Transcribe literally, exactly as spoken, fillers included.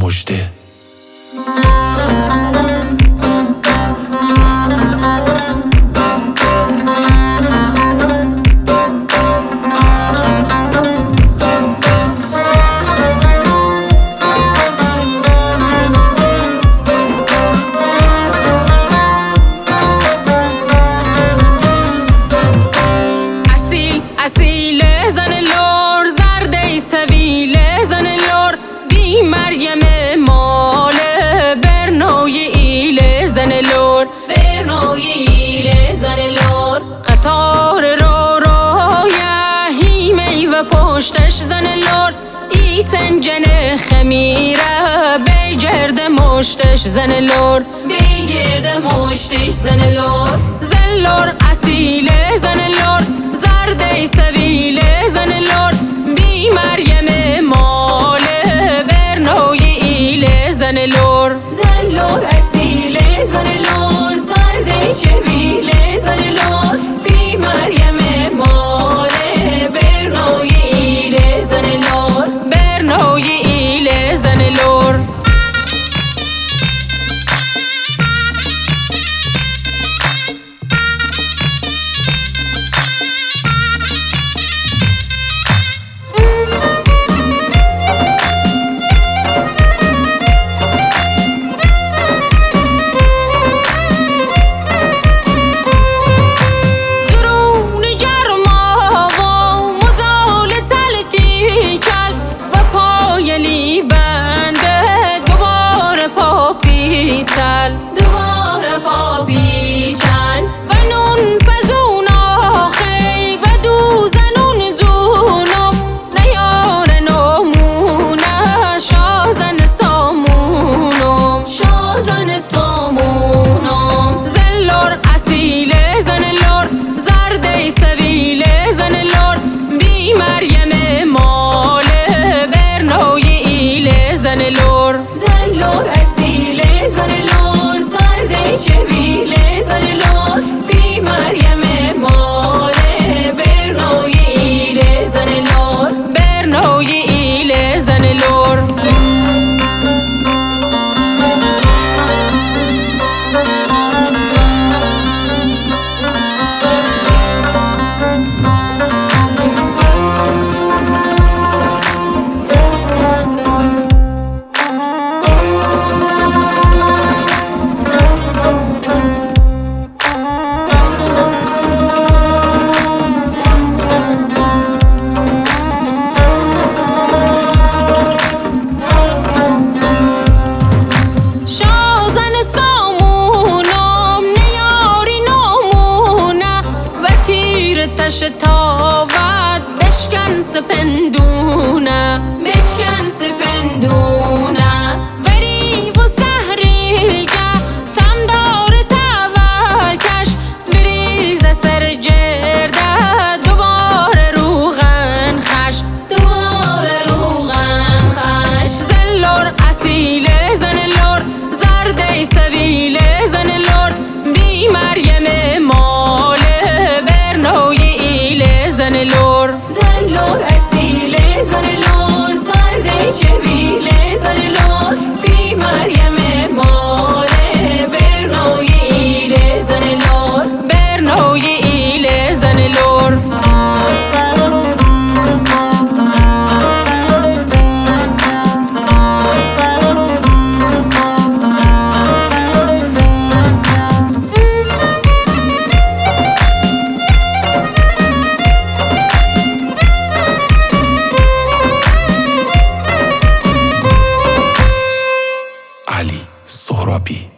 مژده. اصیل زن لور زرده طویل زن لور بی مریم مال برنوی ایل زن لور برنوی ایل زن لور قطار رو رویه هیمی و پشتش زن لور ای سنجن خمیره بگرد مشتش زن لور بگرد مشتش زن لور زن لور اصیل زن لور زرده طویل زن لور بی مریم مال برنوی ایل زن لور زن لور اصیل زن لور زرده طویل زن لور بی مریم مال برنوی ایل زن لور برنوی ایل زن لور دوباره پا بیچن و نون پزون آخی و دو زنون زونم نیار نمونه شازن سامونم شازن سامونم زن لور اصیل زن لور زرده طویل زن لور بی مریم مال برنوی ایل زن لور زن لور اصیل زن لور زرده طویل زن لور بی مریم مال برنوی ایل زن لور برنوی ایل زن لور تاوت بشکن سپندونه بشکن سپندونه وری و سهری که تم دار تور کش بریز سر جرده دوباره روغن خش دوباره روغن خش زن لور اصیل زن لور زرده طویل زن لور بی مریم مال برنوی زن لور زن لور اصیل زن لور زرده طویل زن لور بی مریم مال برنوی ایل زن لور برنوی ایل زن لور علی سهرابی.